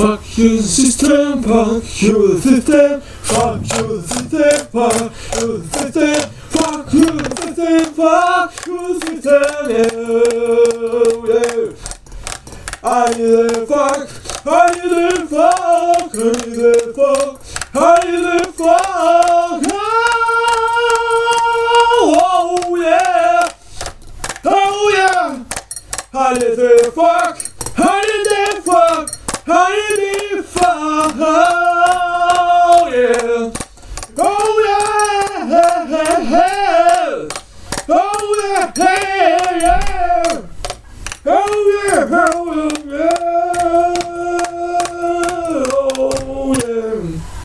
Fuck you the system, fuck you the system, fuck you the system, fuck you the system, fuck you the system, fuck you the system, yeah. I need a fuck, I need a fuck, I need a fuck, I need a fuck, oh yeah, oh yeah. I need a fuck, I need a fuck, I need a fuck, oh yeah, oh yeah, oh yeah, oh yeah, oh yeah.